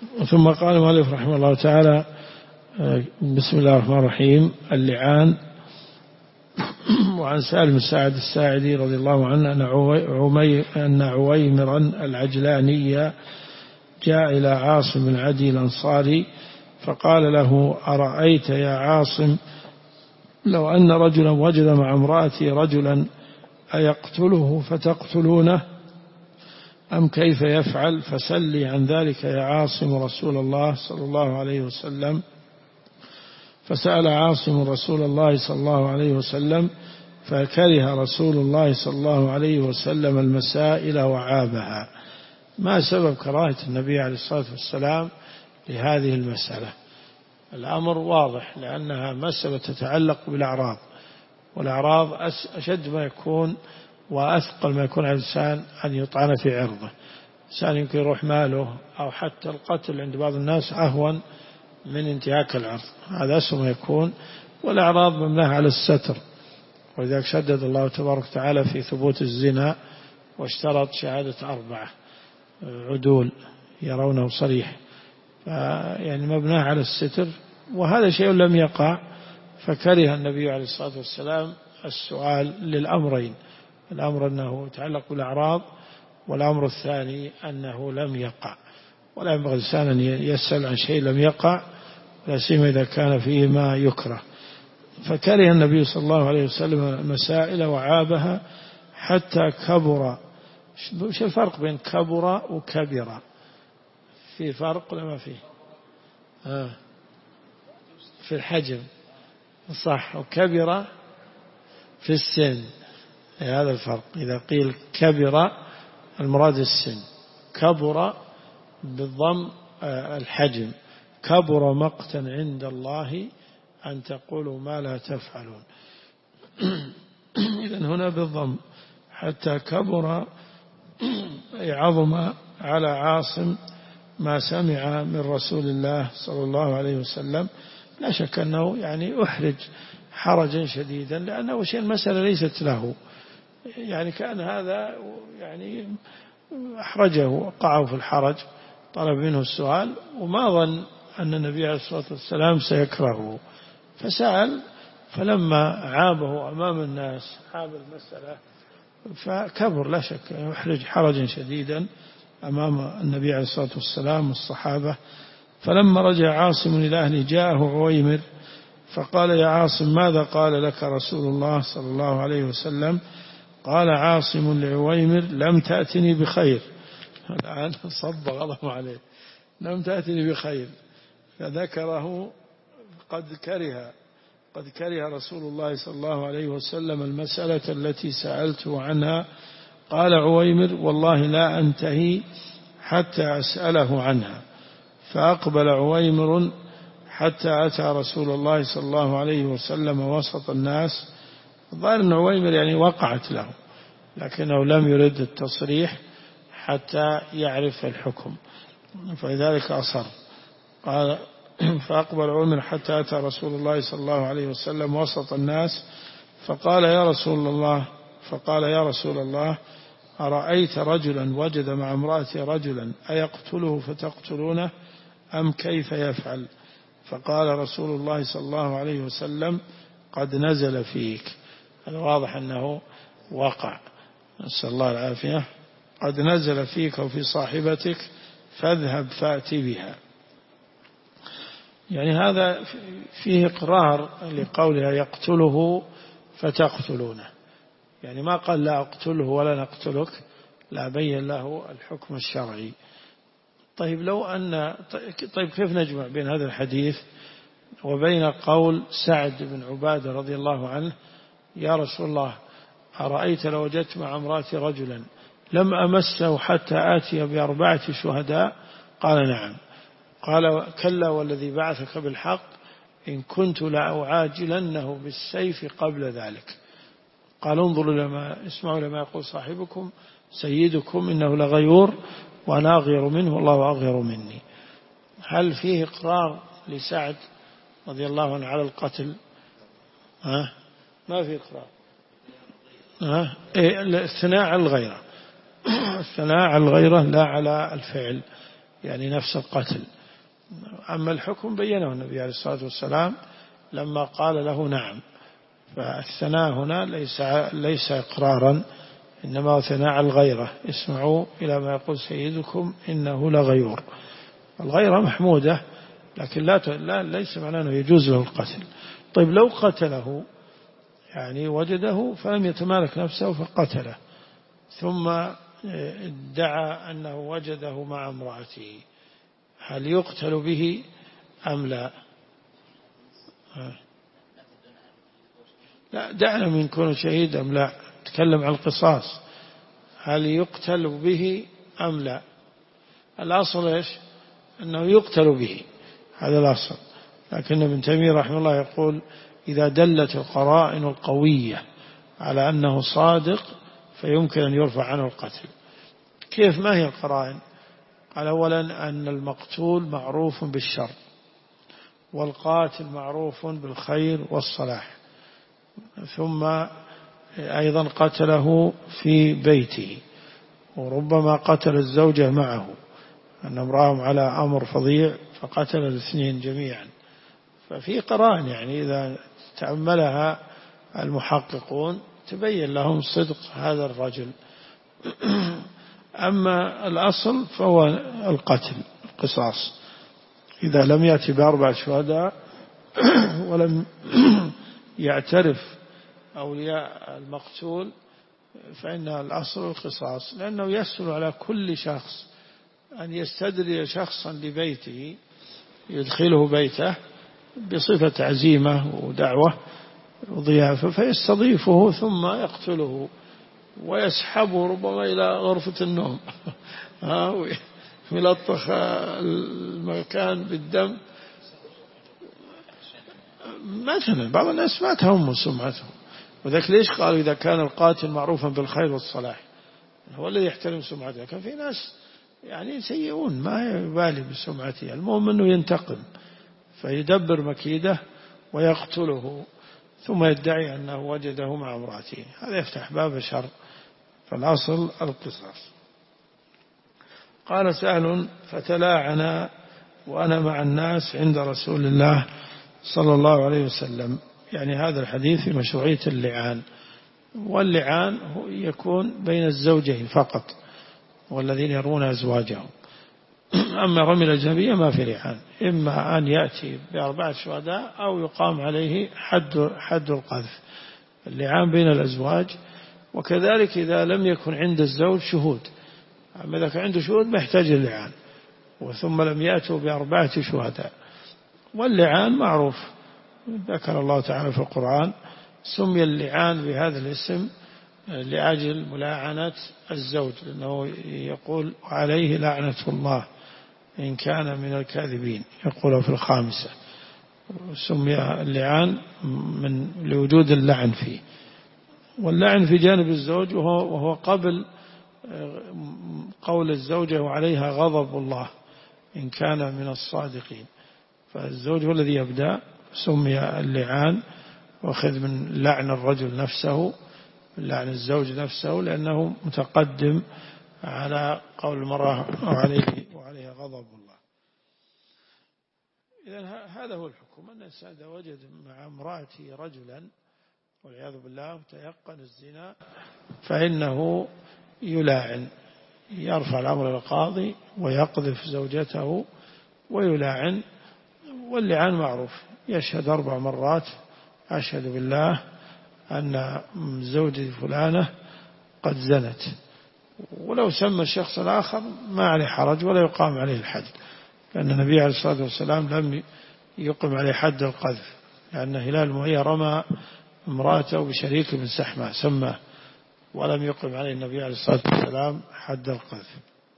ثم قال المؤلف رحمه الله تعالى: بسم الله الرحمن الرحيم. اللعان. وعن سالم بن سعد الساعدي رضي الله عنه أن عويمرا العجلاني جاء إلى عاصم بن عدي الأنصاري فقال له: أرأيت يا عاصم لو أن رجلا وجد مع امرأته رجلا أيقتله فتقتلونه أم كيف يفعل؟ فسلي عن ذلك يا عاصم رسول الله صلى الله عليه وسلم. فسأل عاصم رسول الله صلى الله عليه وسلم فكره رسول الله صلى الله عليه وسلم المسائل وعابها. ما سبب كراهة النبي عليه الصلاة والسلام لهذه المسألة؟ الأمر واضح، لأنها مسألة تتعلق بالأعراض، والأعراض أشد ما يكون وأثقل ما يكون على الإنسان أن يطعن في عرضه. الإنسان يمكن يروح ماله أو حتى القتل عند بعض الناس أهون من انتهاك العرض، هذا أسوأ ما يكون. والأعراض مبناها على الستر، ولذلك شدد الله تبارك وتعالى في ثبوت الزنا واشترط شهادة 4 عدول يرونه صريح، يعني مبناه على الستر، وهذا شيء لم يقع. فكره النبي عليه الصلاة والسلام السؤال للأمرين: الأمر أنه يتعلق بالأعراض، والأمر الثاني أنه لم يقع. ولا ينبغي الإنسان أن يسأل عن شيء لم يقع، لا سيما إذا كان فيه ما يكره. فكره النبي صلى الله عليه وسلم المسائل وعابها حتى كبر. شو الفرق بين كبر وكبر؟ في فرق ولا ما فيه؟ في الحجم صح، وكبر في السن، هذا الفرق. إذا قيل كبر المراد السن، كبر بالضم الحجم. كبر مقتا عند الله أن تقولوا ما لا تفعلون. إذن هنا بالضم حتى كبر، أي عظم على عاصم ما سمع من رسول الله صلى الله عليه وسلم. لا شك أنه يعني أحرج حرجا شديدا، لأنه شيء المسألة ليست له، يعني كان هذا يعني أحرجه وقعه في الحرج، طلب منه السؤال وما ظن أن النبي عليه الصلاة والسلام سيكرهه، فسأل. فلما عابه أمام الناس عاب المسألة، فكبر لا شك يحرج حرجا شديدا أمام النبي عليه الصلاة والسلام والصحابة. فلما رجع عاصم إلى أهله جاءه عويمر فقال: يا عاصم ماذا قال لك رسول الله صلى الله عليه وسلم؟ قال عاصم لعويمر: لم تأتني بخير. الآن صب غضب عليه، لم تأتني بخير، فذكره قد كره رسول الله صلى الله عليه وسلم المسألة التي سألته عنها. قال عويمر: والله لا أنتهي حتى أسأله عنها. فأقبل عويمر حتى أتى رسول الله صلى الله عليه وسلم وسط الناس. الظاهر أن عويمر يعني وقعت له، لكنه لم يرد التصريح حتى يعرف الحكم، فلذلك أصر. قال: فأقبل عويمر حتى أتى رسول الله صلى الله عليه وسلم وسط الناس فقال: يا رسول الله أرأيت رجلا وجد مع امرأته رجلا أيقتله فتقتلونه أم كيف يفعل؟ فقال رسول الله صلى الله عليه وسلم: قد نزل فيك. هذا واضح أنه وقع، نسأل الله العافية. قد نزل فيك وفي صاحبتك فاذهب فأتي بها. يعني هذا فيه إقرار لقولها يقتله فتقتلونه، يعني ما قال لا أقتله ولا نقتلك، لا، بين له الحكم الشرعي. طيب كيف نجمع بين هذا الحديث وبين قول سعد بن عبادة رضي الله عنه: يا رسول الله أرأيت لو وجدت مع امرأتي رجلا لم أمسه حتى آتي ب4 شهداء؟ قال: نعم. قال: كلا والذي بعثك بالحق إن كنت لأعاجلنه بالسيف قبل ذلك. قال: اسمعوا لما يقول صاحبكم سيدكم إنه لغيور وأنا أغير منه والله أغير مني. هل فيه إقرار لسعد رضي الله عنه على القتل؟ ما فيه إقرار. الثناء على الغيرة، الثناء على الغيرة لا على الفعل. يعني نفس القتل. أما الحكم بينه النبي عليه الصلاة والسلام لما قال له نعم، فالثناء هنا ليس إقرارا، إنما هو ثناء على الغيرة. اسمعوا إلى ما يقول سيدكم إنه لغيور. الغيرة محمودة، لكن ليس معناه أنه يجوز له القتل. طيب لو قتله يعني وجده فلم يتمالك نفسه فقتله، ثم ادعى أنه وجده مع امرأته، هل يقتل به أم لا؟ لا، دعنا من كونه شهيد أم لا، تكلم عن القصاص، هل يقتل به أم لا؟ الأصل إيش؟ أنه يقتل به، هذا الأصل. لكن ابن تيمية رحمه الله يقول إذا دلت القرائن القوية على أنه صادق فيمكن أن يرفع عنه القتل. كيف؟ ما هي القرائن؟ قال أولا أن المقتول معروف بالشر، والقاتل معروف بالخير والصلاح، ثم أيضا قتله في بيته، وربما قتل الزوجة معه، أن امرأهم على أمر فظيع فقتل الاثنين جميعا. ففي قرائن يعني إذا تأملها المحققون تبين لهم صدق هذا الرجل. أما الأصل فهو القتل، القصاص، إذا لم يأتي بأربعة شهداء ولم يعترف أولياء المقتول فإن الأصل القصاص، لأنه يسهل على كل شخص أن يستدري شخصا لبيته يدخله بيته بصفة عزيمة ودعوة وضيافة فيستضيفه ثم يقتله ويسحبه ربما إلى غرفة النوم ويلطخ المكان بالدم مثلا. بعض الناس ما تهم سمعته، وذلك ليش قالوا إذا كان القاتل معروفا بالخير والصلاح هو الذي يحترم سمعته. لكن في ناس يعني سيئون ما يبالي بسمعته، المهم أنه ينتقم فيدبر مكيده ويقتله ثم يدعي أنه وجده مع امرأته، هذا يفتح باب شر، فالأصل القصاص. قال سهل فتلاعنا وأنا مع الناس عند رسول الله صلى الله عليه وسلم، يعني هذا الحديث في مشروعية اللعان، واللعان يكون بين الزوجين فقط والذين يرون أزواجهم. أما رمي الأجنبية ما في لعان، إما أن يأتي بأربعة شهداء أو يقام عليه حد القذف. اللعان بين الأزواج، وكذلك إذا لم يكن عند الزوج شهود، أما إذا كان عنده شهود ما يحتاج اللعان، وثم لم يأتوا بأربعة شهداء. واللعان معروف، ذكر الله تعالى في القرآن سمي اللعان بهذا الاسم لأجل ملاعنة الزوج، لأنه يقول عليه لعنة الله إن كان من الكاذبين، يقول في الخامسة. سمي اللعان لوجود اللعن فيه، واللعن في جانب الزوج وهو قبل قول الزوجة وعليها غضب الله إن كان من الصادقين، فالزوج هو الذي يبدأ. سمي اللعان واخذ من لعن الرجل نفسه، من لعن الزوج نفسه، لأنه متقدم على قول المرأة وعليها غضب الله. إذن هذا هو الحكم، أن الإنسان إذا وجد مع امرأته رجلا والعياذ بالله تيقن الزنا فإنه يلاعن، يرفع الأمر إلى القاضي ويقذف زوجته ويلاعن. واللعان معروف، يشهد 4 مرات أشهد بالله أن زوجتي فلانة قد زنت، ولو سمى الشخص الآخر ما عليه حرج ولا يقام عليه الحد، لأن النبي عليه الصلاة والسلام لم يقم عليه حد القذف، لأن هلال المهية رمى امرأته بشريك من سحمة سماه، ولم يقم عليه النبي عليه الصلاة والسلام حد القذف.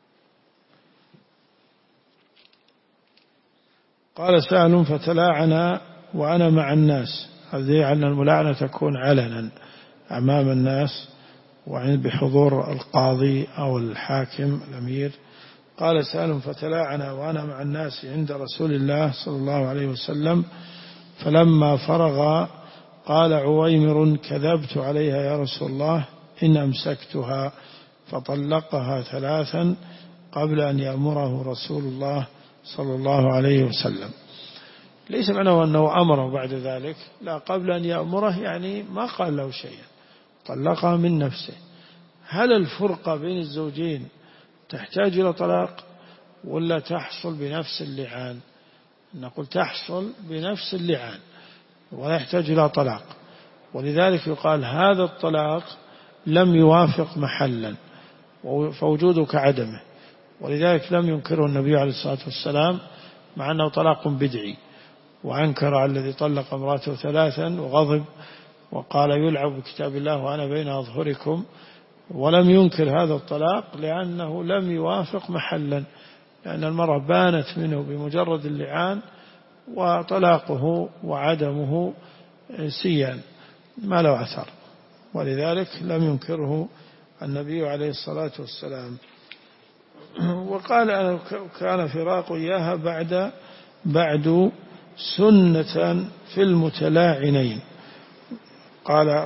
قال سهل فتلاعنا وأنا مع الناس، هذه أن الملاعنة تكون علنا أمام الناس بحضور القاضي أو الحاكم الأمير. قال سهل فتلاعنا وأنا مع الناس عند رسول الله صلى الله عليه وسلم، فلما فرغ قال عويمر كذبت عليها يا رسول الله إن أمسكتها، فطلقها 3 قبل أن يأمره رسول الله صلى الله عليه وسلم. ليس معناه أنه أمره بعد ذلك، لا، قبل أن يأمره يعني ما قال له شيئا، طلقها من نفسه. هل الفرقة بين الزوجين تحتاج إلى طلاق ولا تحصل بنفس اللعان؟ نقول تحصل بنفس اللعان ولا يحتاج إلى طلاق، ولذلك يقال هذا الطلاق لم يوافق محلا فوجوده كعدمه، ولذلك لم ينكره النبي عليه الصلاة والسلام مع أنه طلاق بدعي، وأنكر على الذي طلق امراته 3 وغضب وقال يلعب بكتاب الله وأنا بين أظهركم، ولم ينكر هذا الطلاق لأنه لم يوافق محلا، لأن المرأة بانت منه بمجرد اللعان، وطلاقه وعدمه سيان ما له أثر، ولذلك لم ينكره النبي عليه الصلاة والسلام. وقال أنا كان فراق إياها بعد سنة في المتلاعنين. قال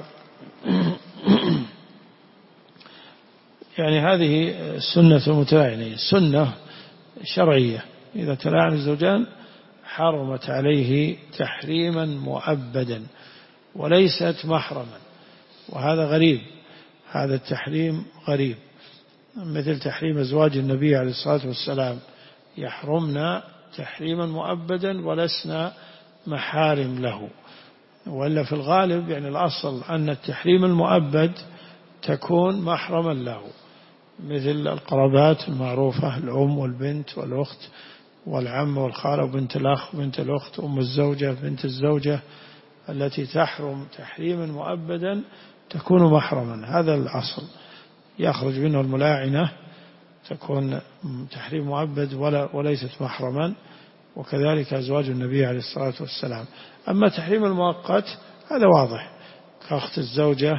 يعني هذه سنة المتلاعنين سنة شرعية، إذا تلاعن الزوجان حرمت عليه تحريما مؤبدا وليست محرما، وهذا غريب، هذا التحريم غريب، مثل تحريم أزواج النبي عليه الصلاة والسلام يحرمنا تحريما مؤبدا ولسنا محارم له، وإلا في الغالب يعني الأصل أن التحريم المؤبد تكون محرما له، مثل القرابات المعروفة، الأم والبنت والأخت والعم والخالة وبنت الأخ وبنت الأخت، أم الزوجة بنت الزوجة، التي تحرم تحريما مؤبدا تكون محرما، هذا الأصل. يخرج منه الملاعنة تكون تحريم مؤبد وليست محرما، وكذلك أزواج النبي عليه الصلاة والسلام. أما تحريم المؤقت هذا واضح، كأخت الزوجة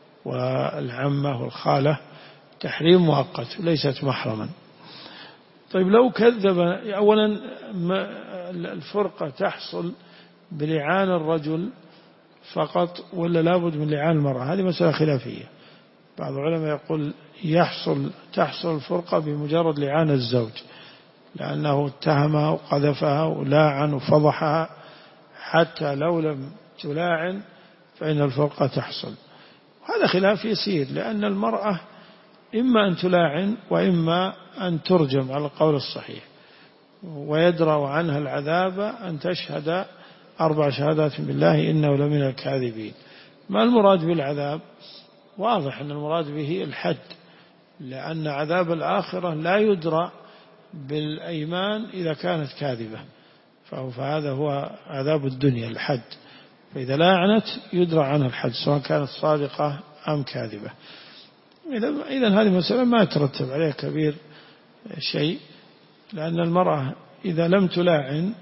والعمة والخالة تحريم مؤقت ليست محرما. طيب لو كذب، أولا الفرقة تحصل بلعان الرجل فقط ولا لابد من لعان المرأة؟ هذه مسألة خلافية. بعض العلماء يقول تحصل الفرقة بمجرد لعان الزوج، لأنه اتهمها وقذفها ولاعن وفضحها، حتى لو لم تلاعن فإن الفرقة تحصل. وهذا خلاف يسير، لأن المرأة إما أن تلاعن وإما أن ترجم على القول الصحيح، ويدرأ عنها العذاب أن تشهد 4 شهادات بالله إنه لمن الكاذبين. ما المراد بالعذاب؟ واضح أن المراد به الحد، لأن عذاب الآخرة لا يدرأ بالأيمان إذا كانت كاذبة، فهذا هو عذاب الدنيا الحد، فإذا لاعنت يدرأ عنها الحد سواء كانت صادقة أم كاذبة. إذن هذه مسألة ما يترتب عليها كبير شيء، لأن المرأة إذا لم تلاعن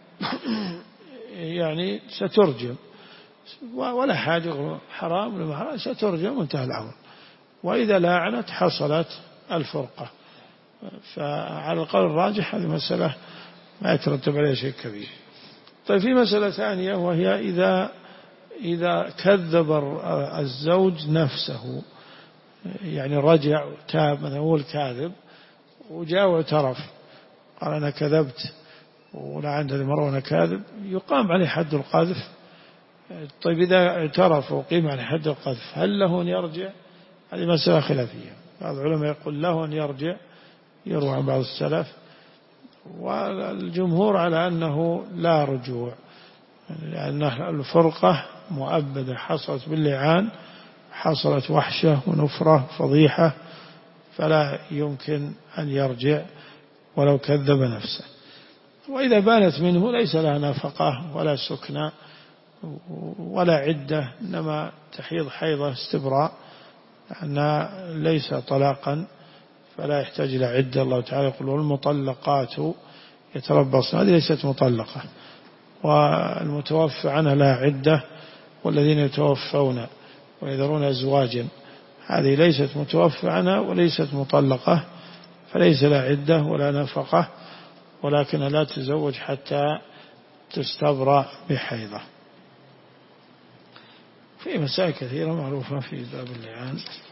يعني سترجم ولا حاجة، حرام ولا حرام، سترجم وانتهى الأمر. وإذا لاعنت حصلت الفرقة. فعلى القول الراجح هذه مسألة ما يترتب عليها شيء كبير. طيب في مسألة ثانية، وهي إذا كذب الزوج نفسه، يعني رجع وتاب، مثلا هو الكاذب وجاء واعترف قال أنا كذبت ولعنت هذه المرة وأنا كاذب، يقام عليه حد القذف. طيب إذا اعترف وقيم عليه حد القذف هل له أن يرجع؟ هذه مسألة خلافية. بعض العلماء يقول له أن يرجع، يروى عن بعض السلف، والجمهور على أنه لا رجوع، لأن الفرقة مؤبدة حصلت باللعان، حصلت وحشة ونفرة فضيحة، فلا يمكن أن يرجع ولو كذب نفسه. وإذا بانت منه ليس لها نفقة ولا سكنى ولا عدة، إنما تحيض حيضة استبراء، لأنها ليس طلاقا فلا يحتاج إلى عدة. الله تعالى يقول والمطلقات يتربصن، هذه ليست مطلقة، والمتوفى عنها لا عدة، والذين يتوفون ويذرون أزواجا، هذه ليست متوفى عنها وليست مطلقة، فليس لا عدة ولا نفقة، ولكن لا تزوج حتى تستبرأ بحيضة. في مسائل كثيرة معروفة في باب اللعان.